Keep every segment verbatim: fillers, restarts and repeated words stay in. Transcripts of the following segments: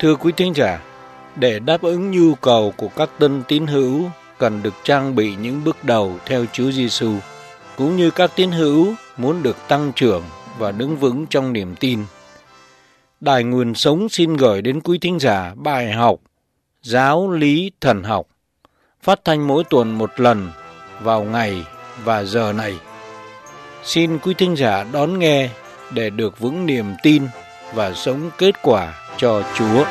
Thưa quý thính giả, để đáp ứng nhu cầu của các tân tín hữu cần được trang bị những bước đầu theo Chúa Giêsu, cũng như các tín hữu muốn được tăng trưởng và đứng vững trong niềm tin. Đài Nguồn Sống xin gửi đến quý thính giả bài học Giáo lý thần học, phát thanh mỗi tuần một lần vào ngày và giờ này. Xin quý thính giả đón nghe để được vững niềm tin và sống kết quả cho Chúa.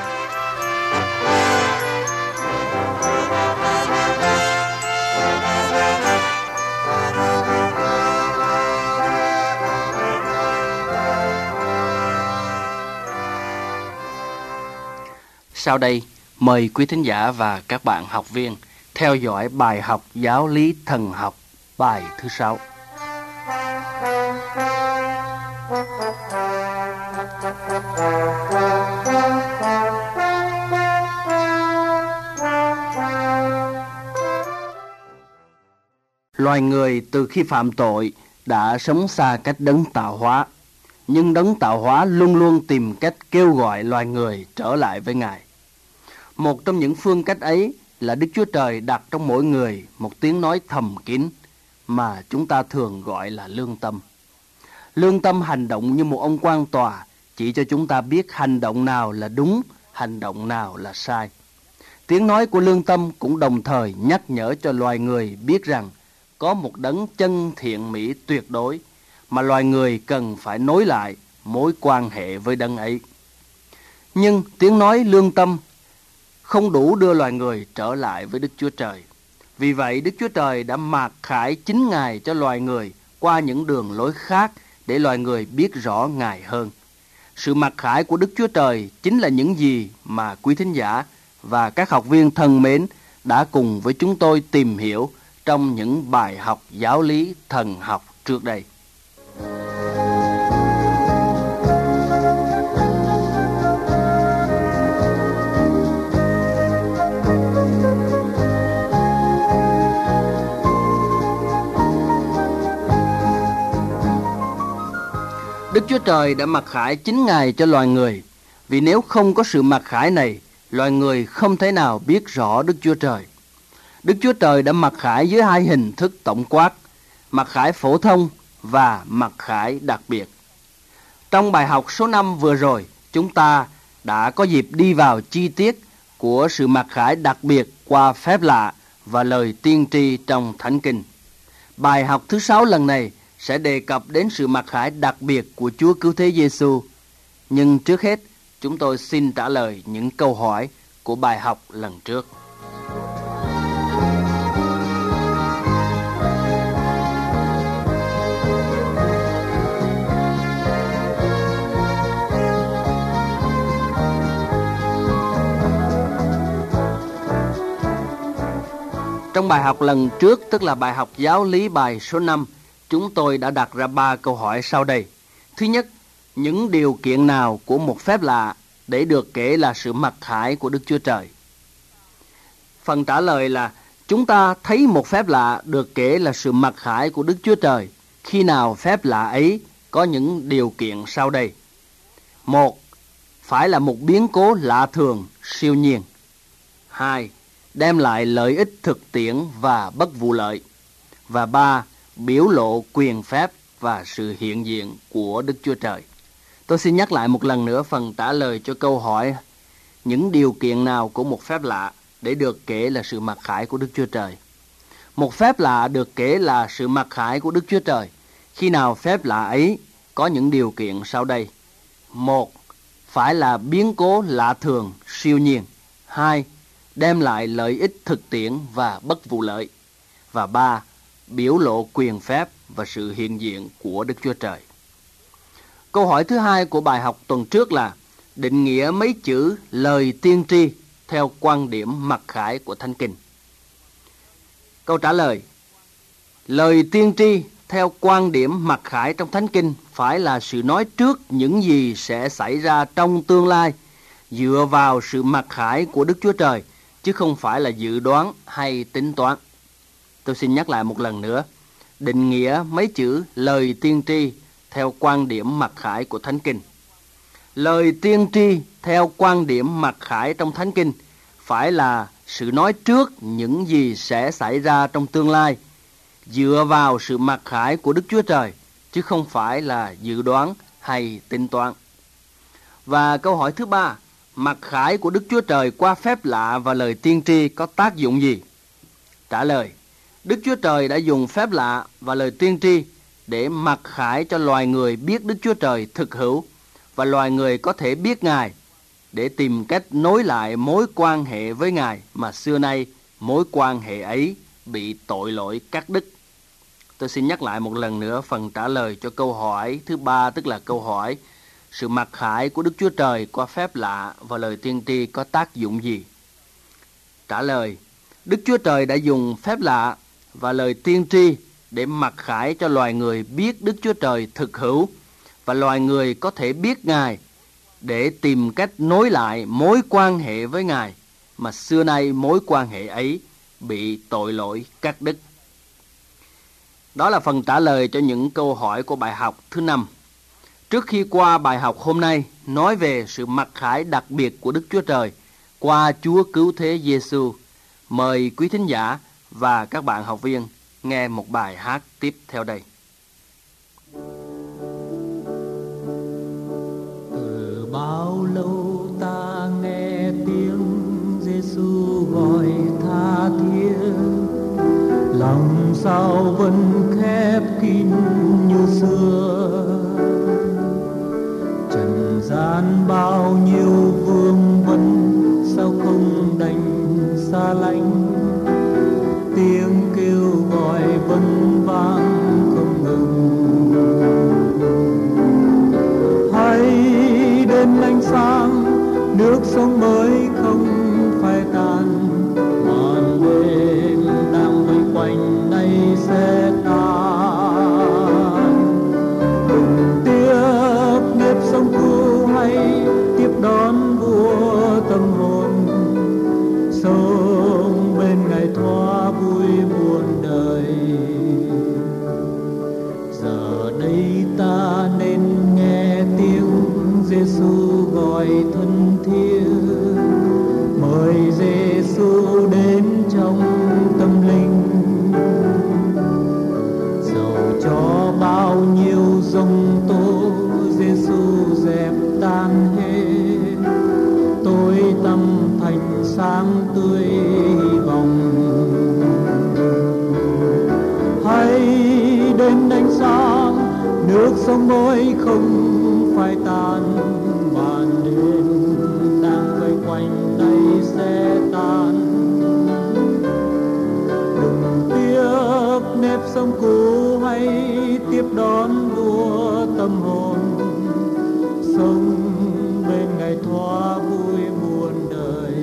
Sau đây, mời quý thính giả và các bạn học viên theo dõi bài học Giáo lý thần học bài thứ sáu. Loài người từ khi phạm tội đã sống xa cách đấng tạo hóa, nhưng đấng tạo hóa luôn luôn tìm cách kêu gọi loài người trở lại với Ngài. Một trong những phương cách ấy là Đức Chúa Trời đặt trong mỗi người một tiếng nói thầm kín mà chúng ta thường gọi là lương tâm. Lương tâm hành động như một ông quan tòa, chỉ cho chúng ta biết hành động nào là đúng, hành động nào là sai. Tiếng nói của lương tâm cũng đồng thời nhắc nhở cho loài người biết rằng có một đấng chân thiện mỹ tuyệt đối mà loài người cần phải nối lại mối quan hệ với đấng ấy. Nhưng tiếng nói lương tâm không đủ đưa loài người trở lại với Đức Chúa Trời. Vì vậy Đức Chúa Trời đã mạt khải chính Ngài cho loài người qua những đường lối khác để loài người biết rõ Ngài hơn. Sự mặc khải của Đức Chúa Trời chính là những gì mà quý thính giả và các học viên thân mến đã cùng với chúng tôi tìm hiểu trong những bài học giáo lý thần học trước đây. Đức Chúa Trời đã mặc khải chính Ngài cho loài người, vì nếu không có sự mặc khải này, loài người không thể nào biết rõ Đức Chúa Trời. Đức Chúa Trời đã mặc khải dưới hai hình thức tổng quát, mặc khải phổ thông và mặc khải đặc biệt. Trong bài học số năm vừa rồi, chúng ta đã có dịp đi vào chi tiết của sự mặc khải đặc biệt qua phép lạ và lời tiên tri trong Thánh Kinh. Bài học thứ sáu lần này sẽ đề cập đến sự mặc khải đặc biệt của Chúa Cứu Thế Giêsu. Nhưng trước hết, chúng tôi xin trả lời những câu hỏi của bài học lần trước. Trong bài học lần trước, tức là bài học giáo lý bài số năm, chúng tôi đã đặt ra ba câu hỏi sau đây. Thứ nhất, những điều kiện nào của một phép lạ để được kể là sự mặc khải của Đức Chúa Trời? Phần trả lời là chúng ta thấy một phép lạ được kể là sự mặc khải của Đức Chúa Trời khi nào phép lạ ấy có những điều kiện sau đây. Một, phải là một biến cố lạ thường, siêu nhiên. Hai, đem lại lợi ích thực tiễn và bất vụ lợi. Và ba, biểu lộ quyền phép và sự hiện diện của Đức Chúa Trời. Tôi xin nhắc lại một lần nữa phần trả lời cho câu hỏi những điều kiện nào của một phép lạ để được kể là sự mặc khải của Đức Chúa Trời. Một phép lạ được kể là sự mặc khải của Đức Chúa Trời khi nào phép lạ ấy có những điều kiện sau đây. Một, phải là biến cố lạ thường, siêu nhiên. Hai, đem lại lợi ích thực tiễn và bất vụ lợi. Và ba, biểu lộ quyền phép và sự hiện diện của Đức Chúa Trời. Câu hỏi thứ hai của bài học tuần trước là định nghĩa mấy chữ lời tiên tri theo quan điểm mặc khải của Thánh Kinh. Câu trả lời: lời tiên tri theo quan điểm mặc khải trong Thánh Kinh phải là sự nói trước những gì sẽ xảy ra trong tương lai dựa vào sự mặc khải của Đức Chúa Trời, chứ không phải là dự đoán hay tính toán. Tôi xin nhắc lại một lần nữa, định nghĩa mấy chữ lời tiên tri theo quan điểm mặc khải của Thánh Kinh. Lời tiên tri theo quan điểm mặc khải trong Thánh Kinh, phải là sự nói trước những gì sẽ xảy ra trong tương lai, dựa vào sự mặc khải của Đức Chúa Trời, chứ không phải là dự đoán hay tính toán. Và câu hỏi thứ ba, mặc khải của Đức Chúa Trời qua phép lạ và lời tiên tri có tác dụng gì? Trả lời, Đức Chúa Trời đã dùng phép lạ và lời tiên tri để mặc khải cho loài người biết Đức Chúa Trời thực hữu, và loài người có thể biết Ngài để tìm cách nối lại mối quan hệ với Ngài mà xưa nay mối quan hệ ấy bị tội lỗi cắt đứt. Tôi xin nhắc lại một lần nữa phần trả lời cho câu hỏi thứ ba, tức là câu hỏi sự mặc khải của Đức Chúa Trời qua phép lạ và lời tiên tri có tác dụng gì? Trả lời, Đức Chúa Trời đã dùng phép lạ và lời tiên tri để mặc khải cho loài người biết Đức Chúa Trời thực hữu, và loài người có thể biết Ngài để tìm cách nối lại mối quan hệ với Ngài mà xưa nay mối quan hệ ấy bị tội lỗi cắt đứt. Đó là phần trả lời cho những câu hỏi của bài học thứ năm. Trước khi qua bài học hôm nay nói về sự mặc khải đặc biệt của Đức Chúa Trời qua Chúa Cứu Thế Giêsu, mời quý thính giả và các bạn học viên nghe một bài hát tiếp theo đây. Từ bao lâu ta nghe tiếng Giêsu gọi tha thiết, lòng sao vẫn khép kín như xưa. Trần gian bao nhiêu vương vấn, sao không đành xa lánh. Tiếng kêu gọi vẫn vang không ngừng. Hãy đến ánh sáng, nước sông mới không phai tàn. Màn đêm đang vây quanh nay sẽ tan. Đừng tiếc nghiệp sông cứu, hay tiếp đón vua tâm hồn. Sống bên Ngài thoa vui muôn đời. Giờ đây ta nên nghe tiếng Giêsu gọi thân thiết. Mời Giêsu đến trong tâm linh. Dẫu cho bao nhiêu giông tố, Giêsu dẹp tan hết. Tối tăm thành sáng tươi hy vọng. Hãy đến ánh sáng, nước sông mới không phai tan. Màn đêm đang vây quanh nay sẽ tan. Đừng tiếc nếp sống cũ, hay tiếp đón vua tâm hồn. Sống bên Ngài thoa vui muôn đời.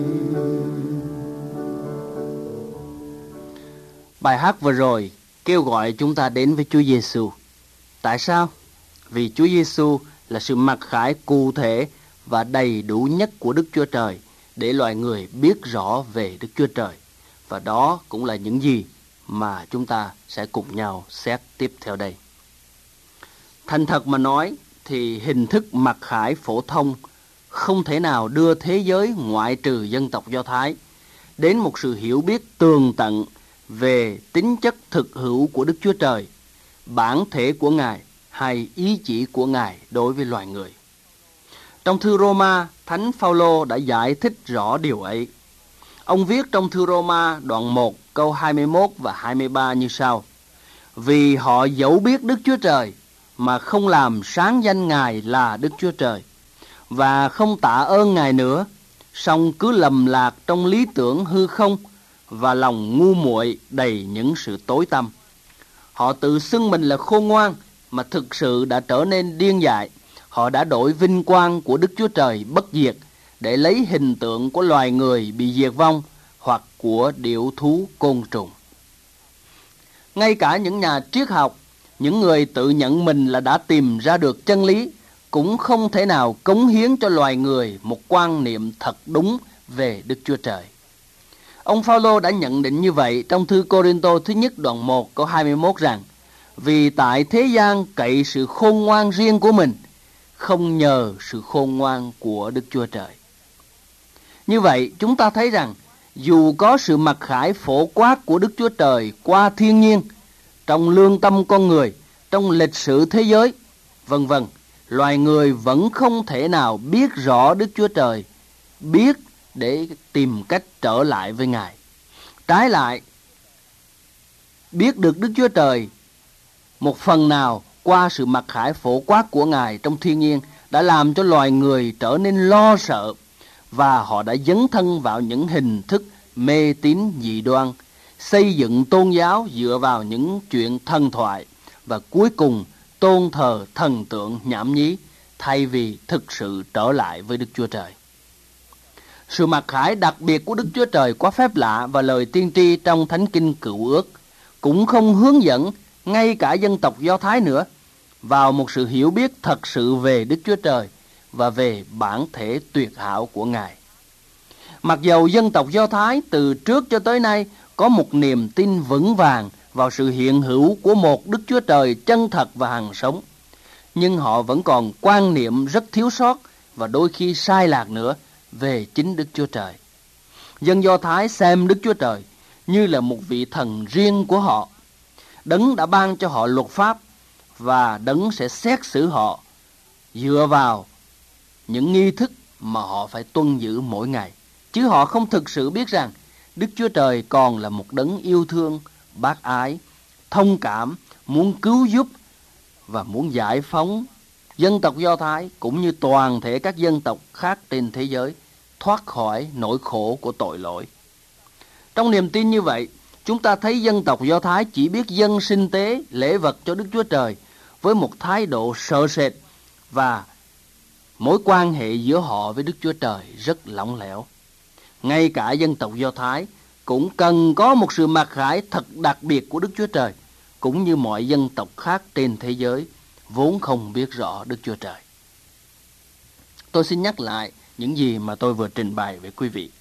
Bài hát vừa rồi kêu gọi chúng ta đến với Chúa Giêsu. Tại sao? Vì Chúa Giêsu là sự mặc khải cụ thể và đầy đủ nhất của Đức Chúa Trời để loài người biết rõ về Đức Chúa Trời. Và đó cũng là những gì mà chúng ta sẽ cùng nhau xét tiếp theo đây. Thành thật mà nói thì hình thức mặc khải phổ thông không thể nào đưa thế giới ngoại trừ dân tộc Do Thái đến một sự hiểu biết tường tận về tính chất thực hữu của Đức Chúa Trời, bản thể của Ngài hay ý chỉ của Ngài đối với loài người. Trong thư Roma, Thánh Phaolô đã giải thích rõ điều ấy. Ông viết trong thư Roma đoạn một câu hai mươi mốt và hai mươi ba như sau: Vì họ dẫu biết Đức Chúa Trời mà không làm sáng danh Ngài là Đức Chúa Trời, và không tạ ơn Ngài nữa, song cứ lầm lạc trong lý tưởng hư không và lòng ngu muội đầy những sự tối tăm. Họ tự xưng mình là khôn ngoan mà thực sự đã trở nên điên dại. Họ đã đổi vinh quang của Đức Chúa Trời bất diệt để lấy hình tượng của loài người bị diệt vong hoặc của điểu thú côn trùng. Ngay cả những nhà triết học, những người tự nhận mình là đã tìm ra được chân lý, cũng không thể nào cống hiến cho loài người một quan niệm thật đúng về Đức Chúa Trời. Ông Phaolô đã nhận định như vậy trong thư Cô-rinh-tô thứ nhất đoạn một câu hai mươi mốt rằng: Vì tại thế gian cậy sự khôn ngoan riêng của mình, không nhờ sự khôn ngoan của Đức Chúa Trời. Như vậy, chúng ta thấy rằng dù có sự mặc khải phổ quát của Đức Chúa Trời qua thiên nhiên, trong lương tâm con người, trong lịch sử thế giới, vân vân, loài người vẫn không thể nào biết rõ Đức Chúa Trời, biết để tìm cách trở lại với Ngài. Trái lại, biết được Đức Chúa Trời một phần nào qua sự mặc khải phổ quát của Ngài trong thiên nhiên đã làm cho loài người trở nên lo sợ, và họ đã dấn thân vào những hình thức mê tín dị đoan, xây dựng tôn giáo dựa vào những chuyện thần thoại, và cuối cùng tôn thờ thần tượng nhảm nhí thay vì thực sự trở lại với Đức Chúa Trời. Sự mặc khải đặc biệt của Đức Chúa Trời qua phép lạ và lời tiên tri trong Thánh Kinh Cựu Ước cũng không hướng dẫn ngay cả dân tộc Do Thái nữa vào một sự hiểu biết thật sự về Đức Chúa Trời và về bản thể tuyệt hảo của Ngài. Mặc dầu dân tộc Do Thái từ trước cho tới nay có một niềm tin vững vàng vào sự hiện hữu của một Đức Chúa Trời chân thật và hằng sống, nhưng họ vẫn còn quan niệm rất thiếu sót và đôi khi sai lạc nữa về chính Đức Chúa Trời. Dân Do Thái xem Đức Chúa Trời như là một vị thần riêng của họ. Đấng đã ban cho họ luật pháp và Đấng sẽ xét xử họ dựa vào những nghi thức mà họ phải tuân giữ mỗi ngày. Chứ họ không thực sự biết rằng Đức Chúa Trời còn là một Đấng yêu thương, bác ái, thông cảm, muốn cứu giúp và muốn giải phóng dân tộc Do Thái cũng như toàn thể các dân tộc khác trên thế giới thoát khỏi nỗi khổ của tội lỗi. Trong niềm tin như vậy, chúng ta thấy dân tộc Do Thái chỉ biết dâng sinh tế, lễ vật cho Đức Chúa Trời với một thái độ sợ sệt, và mối quan hệ giữa họ với Đức Chúa Trời rất lỏng lẻo. Ngay cả dân tộc Do Thái cũng cần có một sự mặc khải thật đặc biệt của Đức Chúa Trời, cũng như mọi dân tộc khác trên thế giới vốn không biết rõ Đức Chúa Trời. Tôi xin nhắc lại những gì mà tôi vừa trình bày với quý vị.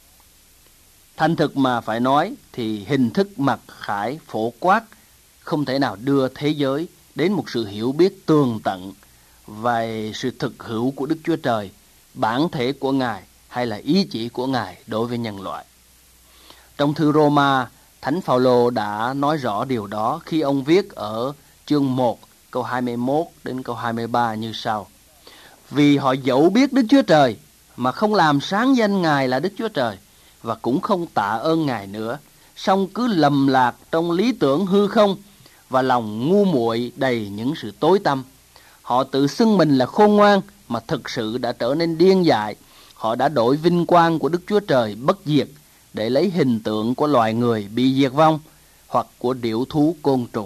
Thành thực mà phải nói thì hình thức mặc khải phổ quát không thể nào đưa thế giới đến một sự hiểu biết tường tận về sự thực hữu của Đức Chúa Trời, bản thể của Ngài hay là ý chỉ của Ngài đối với nhân loại. Trong thư Roma, Thánh Phaolô đã nói rõ điều đó khi ông viết ở chương một câu hai mươi mốt đến câu hai mươi ba như sau: Vì họ dẫu biết Đức Chúa Trời mà không làm sáng danh Ngài là Đức Chúa Trời và cũng không tạ ơn Ngài nữa, song cứ lầm lạc trong lý tưởng hư không và lòng ngu muội đầy những sự tối tăm. Họ tự xưng mình là khôn ngoan mà thực sự đã trở nên điên dại. Họ đã đổi vinh quang của Đức Chúa Trời bất diệt để lấy hình tượng của loài người bị diệt vong hoặc của điểu thú côn trùng.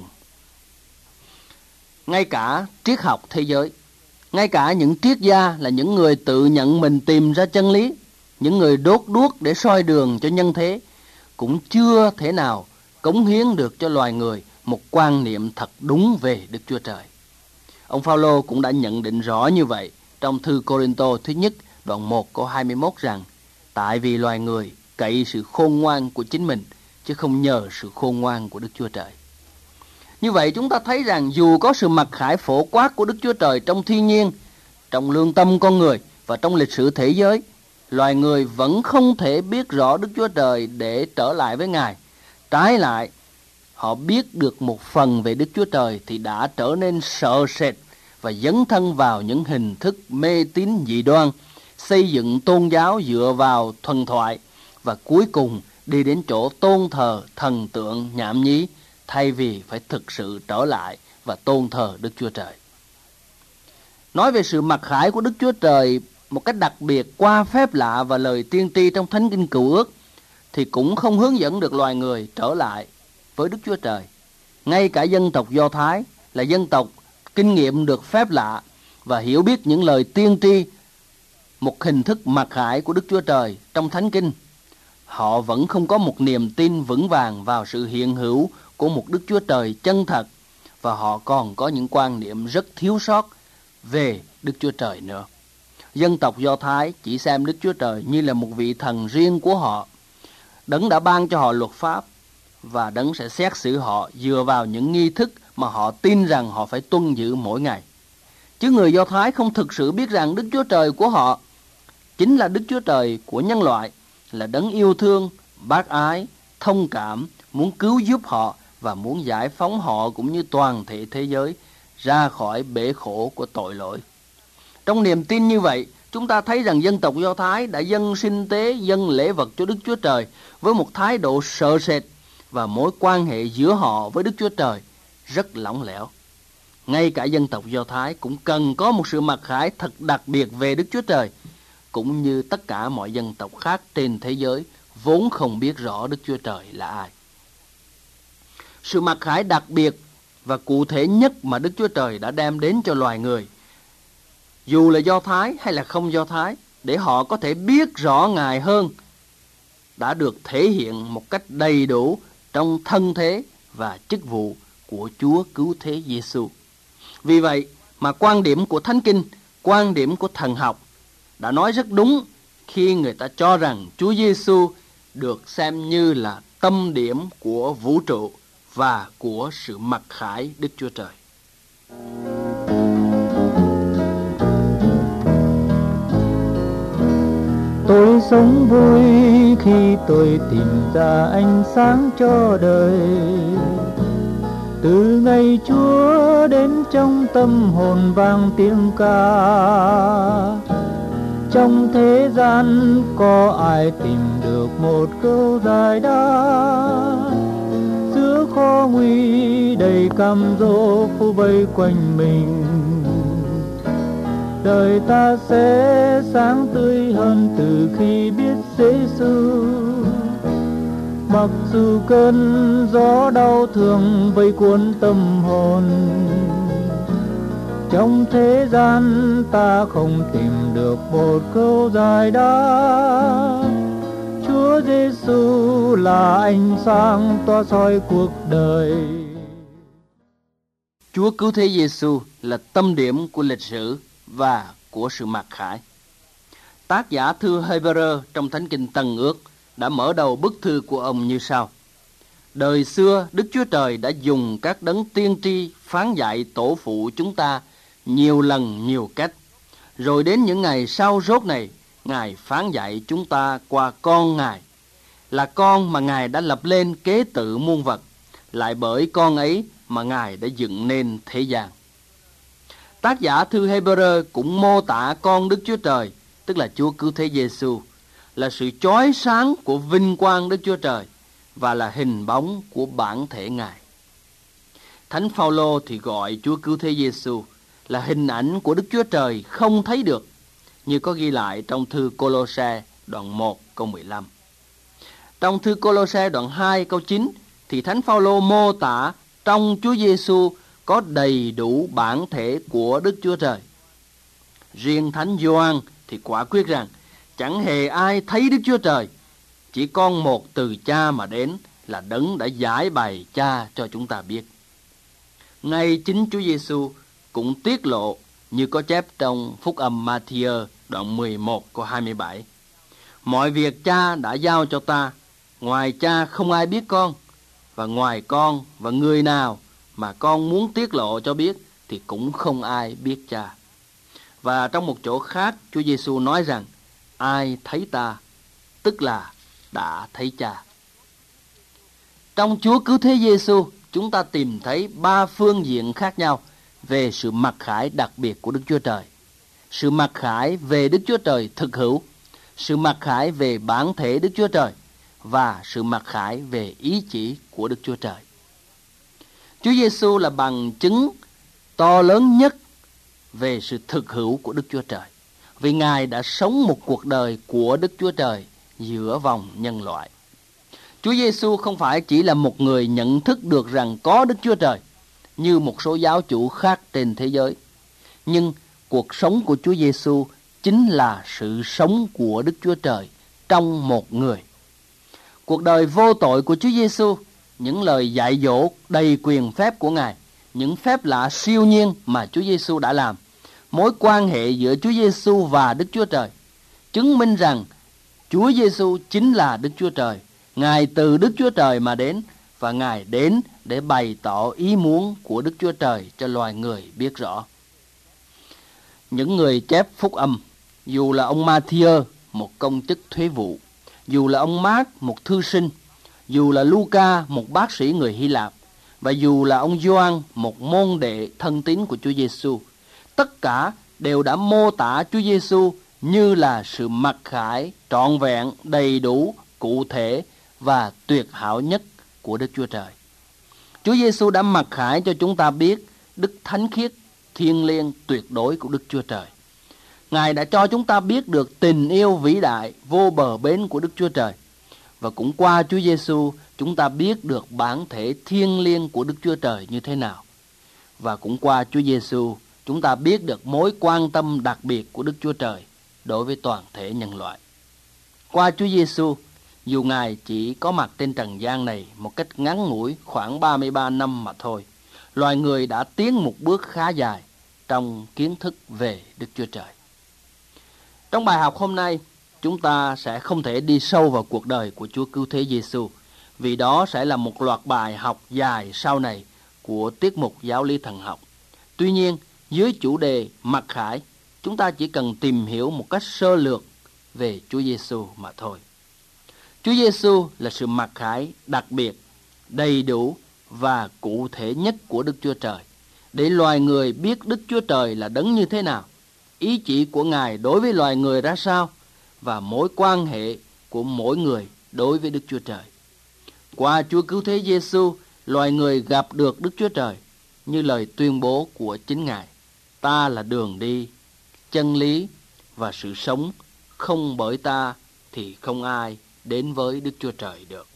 Ngay cả triết học thế giới, ngay cả những triết gia là những người tự nhận mình tìm ra chân lý, những người đốt đuốc để soi đường cho nhân thế, cũng chưa thể nào cống hiến được cho loài người một quan niệm thật đúng về Đức Chúa Trời. Ông Phaolô cũng đã nhận định rõ như vậy trong thư Cô-rinh-tô thứ nhất đoạn một câu hai mươi mốt rằng: Tại vì loài người cậy sự khôn ngoan của chính mình chứ không nhờ sự khôn ngoan của Đức Chúa Trời. Như vậy chúng ta thấy rằng dù có sự mặc khải phổ quát của Đức Chúa Trời trong thiên nhiên, trong lương tâm con người và trong lịch sử thế giới, loài người vẫn không thể biết rõ Đức Chúa Trời để trở lại với Ngài. Trái lại, họ biết được một phần về Đức Chúa Trời thì đã trở nên sợ sệt và dấn thân vào những hình thức mê tín dị đoan, xây dựng tôn giáo dựa vào thuần thoại và cuối cùng đi đến chỗ tôn thờ thần tượng nhảm nhí thay vì phải thực sự trở lại và tôn thờ Đức Chúa Trời. Nói về sự mặc khải của Đức Chúa Trời một cách đặc biệt qua phép lạ và lời tiên tri trong Thánh Kinh Cựu Ước thì cũng không hướng dẫn được loài người trở lại với Đức Chúa Trời. Ngay cả dân tộc Do Thái là dân tộc kinh nghiệm được phép lạ và hiểu biết những lời tiên tri, một hình thức mặc khải của Đức Chúa Trời trong Thánh Kinh, họ vẫn không có một niềm tin vững vàng vào sự hiện hữu của một Đức Chúa Trời chân thật, và họ còn có những quan niệm rất thiếu sót về Đức Chúa Trời nữa. Dân tộc Do Thái chỉ xem Đức Chúa Trời như là một vị thần riêng của họ. Đấng đã ban cho họ luật pháp và Đấng sẽ xét xử họ dựa vào những nghi thức mà họ tin rằng họ phải tuân giữ mỗi ngày. Chứ người Do Thái không thực sự biết rằng Đức Chúa Trời của họ chính là Đức Chúa Trời của nhân loại, là đấng yêu thương, bác ái, thông cảm, muốn cứu giúp họ và muốn giải phóng họ cũng như toàn thể thế giới ra khỏi bể khổ của tội lỗi. Trong niềm tin như vậy, chúng ta thấy rằng dân tộc Do Thái đã dâng sinh tế, dâng lễ vật cho Đức Chúa Trời với một thái độ sợ sệt, và mối quan hệ giữa họ với Đức Chúa Trời rất lỏng lẻo. Ngay cả dân tộc Do Thái cũng cần có một sự mặc khải thật đặc biệt về Đức Chúa Trời, cũng như tất cả mọi dân tộc khác trên thế giới vốn không biết rõ Đức Chúa Trời là ai. Sự mặc khải đặc biệt và cụ thể nhất mà Đức Chúa Trời đã đem đến cho loài người, dù là Do Thái hay là không Do Thái, để họ có thể biết rõ Ngài hơn, đã được thể hiện một cách đầy đủ trong thân thế và chức vụ của Chúa Cứu Thế Giêsu. Vì vậy mà quan điểm của Thánh Kinh, quan điểm của thần học đã nói rất đúng khi người ta cho rằng Chúa Giêsu được xem như là tâm điểm của vũ trụ và của sự mặc khải Đức Chúa Trời. Tôi sống vui khi tôi tìm ra ánh sáng cho đời. Từ ngày Chúa đến trong tâm hồn vang tiếng ca. Trong thế gian có ai tìm được một câu giải đáp? Giữa khó nguy đầy cam dỗ phủ vây quanh mình, đời ta sẽ sáng tươi hơn từ khi biết Giêsu. Mặc dù cơn gió đau thương vây cuốn tâm hồn, trong thế gian ta không tìm được một câu giải đáp. Chúa Giêsu là ánh sáng tỏa soi cuộc đời. Chúa Cứu Thế Giêsu là tâm điểm của lịch sử và của sự mặc khải. Tác giả thư Hebrew trong Thánh Kinh Tân Ước đã mở đầu bức thư của ông như sau: Đời xưa Đức Chúa Trời đã dùng các đấng tiên tri phán dạy tổ phụ chúng ta nhiều lần nhiều cách. Rồi đến những ngày sau rốt này, Ngài phán dạy chúng ta qua con Ngài, là con mà Ngài đã lập lên kế tự muôn vật, lại bởi con ấy mà Ngài đã dựng nên thế gian. Tác giả thư Hebrew cũng mô tả con Đức Chúa Trời, tức là Chúa Cứu Thế Giêsu, là sự chói sáng của vinh quang Đức Chúa Trời và là hình bóng của bản thể Ngài. Thánh Phaolô thì gọi Chúa Cứu Thế Giêsu là hình ảnh của Đức Chúa Trời không thấy được, như có ghi lại trong thư Cô-lô-se đoạn một câu mười lăm. Trong thư Cô-lô-se đoạn hai câu chín thì Thánh Phaolô mô tả trong Chúa Giêsu có đầy đủ bản thể của Đức Chúa Trời. Riêng Thánh Gioan thì quả quyết rằng chẳng hề ai thấy Đức Chúa Trời, chỉ con một từ Cha mà đến, là đấng đã giải bày Cha cho chúng ta biết. Ngay chính Chúa Giêsu cũng tiết lộ như có chép trong Phúc âm Ma-thi-ơ đoạn mười một câu hai mươi bảy: Mọi việc Cha đã giao cho ta, ngoài Cha không ai biết con, và ngoài con và người nào mà con muốn tiết lộ cho biết thì cũng không ai biết Cha. Và trong một chỗ khác, Chúa Giêsu nói rằng ai thấy ta, tức là đã thấy Cha. Trong Chúa Cứu Thế Giêsu, chúng ta tìm thấy ba phương diện khác nhau về sự mặc khải đặc biệt của Đức Chúa Trời. Sự mặc khải về Đức Chúa Trời thực hữu, sự mặc khải về bản thể Đức Chúa Trời và sự mặc khải về ý chỉ của Đức Chúa Trời. Chúa Giêsu là bằng chứng to lớn nhất về sự thực hữu của Đức Chúa Trời, vì Ngài đã sống một cuộc đời của Đức Chúa Trời giữa vòng nhân loại. Chúa Giêsu không phải chỉ là một người nhận thức được rằng có Đức Chúa Trời như một số giáo chủ khác trên thế giới, nhưng cuộc sống của Chúa Giêsu chính là sự sống của Đức Chúa Trời trong một người. Cuộc đời vô tội của Chúa Giêsu, những lời dạy dỗ đầy quyền phép của Ngài, những phép lạ siêu nhiên mà Chúa Giêsu đã làm, mối quan hệ giữa Chúa Giêsu và Đức Chúa Trời chứng minh rằng Chúa Giêsu chính là Đức Chúa Trời. Ngài từ Đức Chúa Trời mà đến, và Ngài đến để bày tỏ ý muốn của Đức Chúa Trời cho loài người biết rõ. Những người chép phúc âm, dù là ông Matthew, một công chức thuế vụ, dù là ông Mark, một thư sinh, dù là Luca, một bác sĩ người Hy Lạp, và dù là ông Gioan, một môn đệ thân tín của Chúa Giêsu, tất cả đều đã mô tả Chúa Giêsu như là sự mặc khải, trọn vẹn, đầy đủ, cụ thể và tuyệt hảo nhất của Đức Chúa Trời. Chúa Giêsu đã mặc khải cho chúng ta biết đức thánh khiết, thiêng liêng, tuyệt đối của Đức Chúa Trời. Ngài đã cho chúng ta biết được tình yêu vĩ đại, vô bờ bến của Đức Chúa Trời. Và cũng qua Chúa Giêsu, chúng ta biết được bản thể thiêng liêng của Đức Chúa Trời như thế nào. Và cũng qua Chúa Giêsu, chúng ta biết được mối quan tâm đặc biệt của Đức Chúa Trời đối với toàn thể nhân loại. Qua Chúa Giêsu, dù Ngài chỉ có mặt trên trần gian này một cách ngắn ngủi khoảng ba mươi ba năm mà thôi, loài người đã tiến một bước khá dài trong kiến thức về Đức Chúa Trời. Trong bài học hôm nay, chúng ta sẽ không thể đi sâu vào cuộc đời của Chúa Cứu Thế Giêsu, vì đó sẽ là một loạt bài học dài sau này của tiết mục giáo lý thần học. Tuy nhiên, dưới chủ đề mặc khải, chúng ta chỉ cần tìm hiểu một cách sơ lược về Chúa Giêsu mà thôi. Chúa Giêsu là sự mặc khải đặc biệt, đầy đủ và cụ thể nhất của Đức Chúa Trời, để loài người biết Đức Chúa Trời là đấng như thế nào, ý chỉ của Ngài đối với loài người ra sao, và mối quan hệ của mỗi người đối với Đức Chúa Trời. Qua Chúa Cứu Thế Giêsu, loài người gặp được Đức Chúa Trời như lời tuyên bố của chính Ngài: ta là đường đi, chân lý và sự sống, không bởi ta thì không ai đến với Đức Chúa Trời được.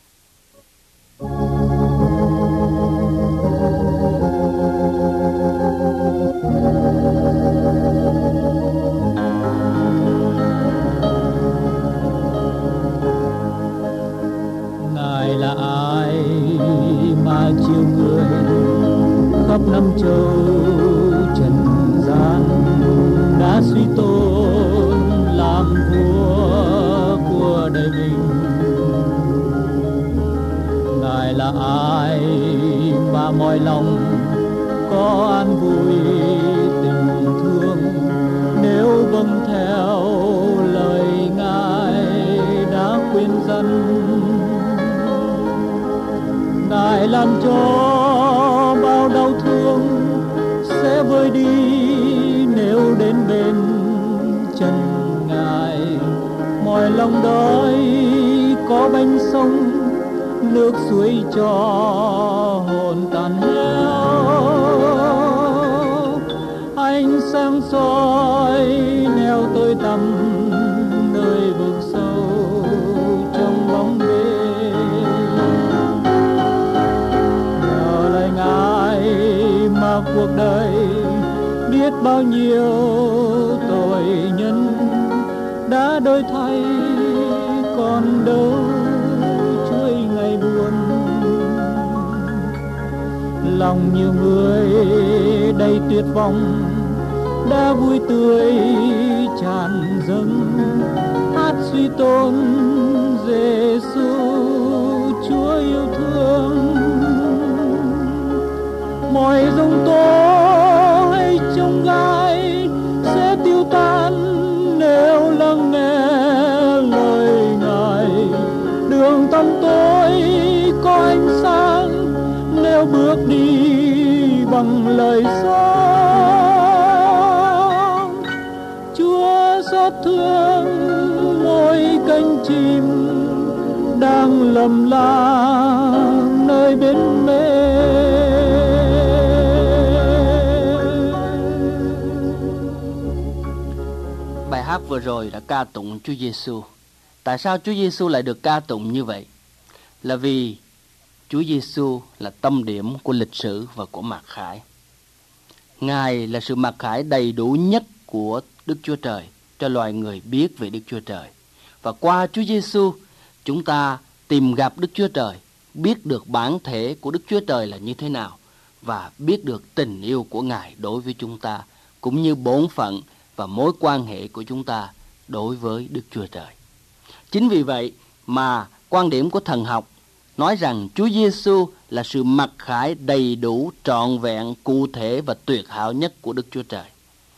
Ngài là ai mà chiều người khắp năm châu trần gian, đã suy tôn làm vua của đời mình. Ngài là ai mà mọi lòng có an vui tình thương, nếu vâng theo lời Ngài đã khuyên dân. Ngài làm cho bao đau thương sẽ vơi đi nếu đến bên chân Ngài. Mọi lòng đói có bánh sống, nước suối cho hồn tàn héo. Ánh sáng soi neo tôi tăm nơi vực sâu trong bóng đêm. Nhờ lời Ngài mà cuộc đời biết bao nhiêu tội nhân đã đổi thay, còn đâu chuỗi ngày buồn. Lòng nhiều người đầy tuyệt vọng đã vui tươi tràn dâng, hát suy tôn Giêsu Chúa yêu thương. Mọi giông tố hay chông gai sẽ tiêu tan nếu lắng nghe lời Ngài. Đường tăm tối có ánh sáng nếu bước đi bằng lời sáng. Chúa xót thương mỗi cánh chim đang lầm la nơi bến mê. Bài hát vừa rồi đã ca tụng Chúa Giêsu. Tại sao Chúa Giêsu lại được ca tụng như vậy? Là vì Chúa Giêsu là tâm điểm của lịch sử và của mặc khải. Ngài là sự mặc khải đầy đủ nhất của Đức Chúa Trời cho loài người biết về Đức Chúa Trời. Và qua Chúa Giêsu, chúng ta tìm gặp Đức Chúa Trời, biết được bản thể của Đức Chúa Trời là như thế nào, và biết được tình yêu của Ngài đối với chúng ta, cũng như bổn phận và mối quan hệ của chúng ta đối với Đức Chúa Trời. Chính vì vậy mà quan điểm của thần học nói rằng Chúa Giêsu là sự mặc khải đầy đủ, trọn vẹn, cụ thể và tuyệt hảo nhất của Đức Chúa Trời.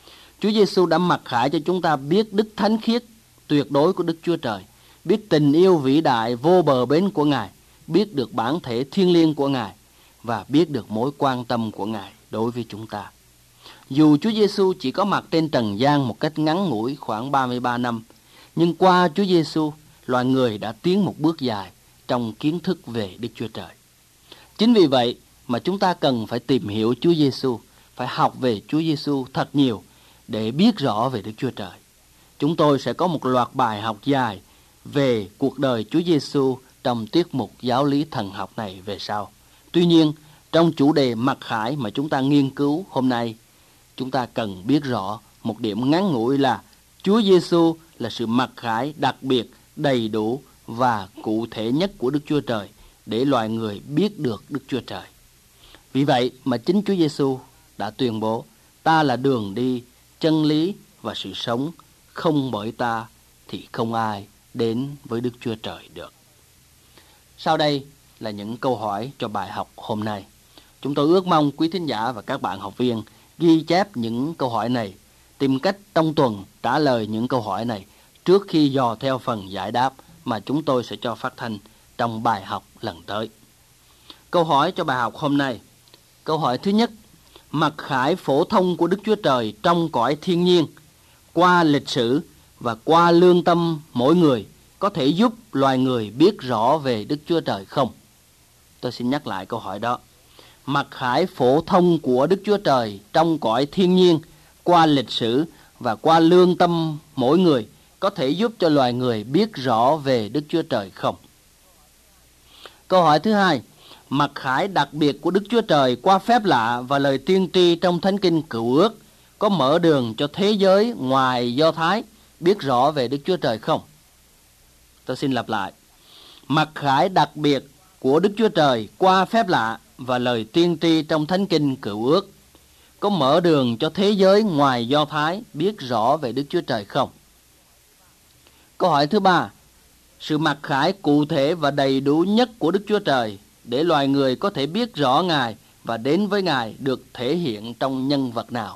Chúa Giêsu đã mặc khải cho chúng ta biết đức thánh khiết tuyệt đối của Đức Chúa Trời, biết tình yêu vĩ đại vô bờ bến của Ngài, biết được bản thể thiêng liêng của Ngài và biết được mối quan tâm của Ngài đối với chúng ta. Dù Chúa Giêsu chỉ có mặt trên trần gian một cách ngắn ngủi khoảng ba mươi ba năm, nhưng qua Chúa Giêsu, loài người đã tiến một bước dài trong kiến thức về Đức Chúa Trời. Chính vì vậy mà chúng ta cần phải tìm hiểu Chúa Giêsu, phải học về Chúa Giêsu thật nhiều để biết rõ về Đức Chúa Trời. Chúng tôi sẽ có một loạt bài học dài về cuộc đời Chúa Giêsu trong tiết mục giáo lý thần học này về sau. Tuy nhiên, trong chủ đề mặc khải mà chúng ta nghiên cứu hôm nay, chúng ta cần biết rõ một điểm ngắn ngủi là Chúa Giêsu là sự mặc khải đặc biệt, đầy đủ và cụ thể nhất của Đức Chúa Trời để loài người biết được Đức Chúa Trời. Vì vậy mà chính Chúa Giêsu đã tuyên bố: ta là đường đi, chân lý và sự sống, không bởi ta thì không ai đến với Đức Chúa Trời được. Sau đây là những câu hỏi cho bài học hôm nay. Chúng tôi ước mong quý thính giả và các bạn học viên ghi chép những câu hỏi này, tìm cách trong tuần trả lời những câu hỏi này trước khi dò theo phần giải đáp mà chúng tôi sẽ cho phát thanh trong bài học lần tới. Câu hỏi cho bài học hôm nay. Câu hỏi thứ nhất: mặc khải phổ thông của Đức Chúa Trời trong cõi thiên nhiên, qua lịch sử và qua lương tâm mỗi người có thể giúp loài người biết rõ về Đức Chúa Trời không? Tôi xin nhắc lại câu hỏi đó. Mặc khải phổ thông của Đức Chúa Trời trong cõi thiên nhiên, qua lịch sử và qua lương tâm mỗi người có thể giúp cho loài người biết rõ về Đức Chúa Trời không? Câu hỏi thứ hai: mặc khải đặc biệt của Đức Chúa Trời qua phép lạ và lời tiên tri trong Thánh Kinh Cựu Ước có mở đường cho thế giới ngoài Do Thái biết rõ về Đức Chúa Trời không? Tôi xin lặp lại. Mặc khải đặc biệt của Đức Chúa Trời qua phép lạ và lời tiên tri trong Thánh Kinh Cựu Ước có mở đường cho thế giới ngoài Do Thái biết rõ về Đức Chúa Trời không? Câu hỏi thứ ba: sự mặc khải cụ thể và đầy đủ nhất của Đức Chúa Trời để loài người có thể biết rõ Ngài và đến với Ngài được thể hiện trong nhân vật nào?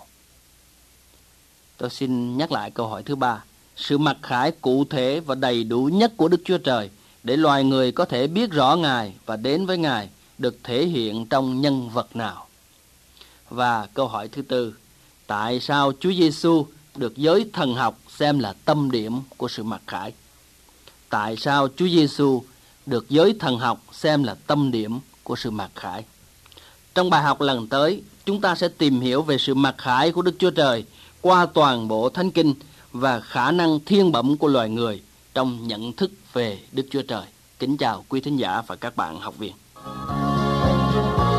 Tôi xin nhắc lại câu hỏi thứ ba. Sự mặc khải cụ thể và đầy đủ nhất của Đức Chúa Trời để loài người có thể biết rõ Ngài và đến với Ngài được thể hiện trong nhân vật nào? Và câu hỏi thứ tư: tại sao Chúa Giêsu được giới thần học xem là tâm điểm của sự mặc khải? Tại sao Chúa Giêsu được giới thần học xem là tâm điểm của sự mặc khải? Trong bài học lần tới, chúng ta sẽ tìm hiểu về sự mặc khải của Đức Chúa Trời qua toàn bộ Thánh Kinh và khả năng thiên bẩm của loài người trong nhận thức về Đức Chúa Trời. Kính chào quý thính giả và các bạn học viên.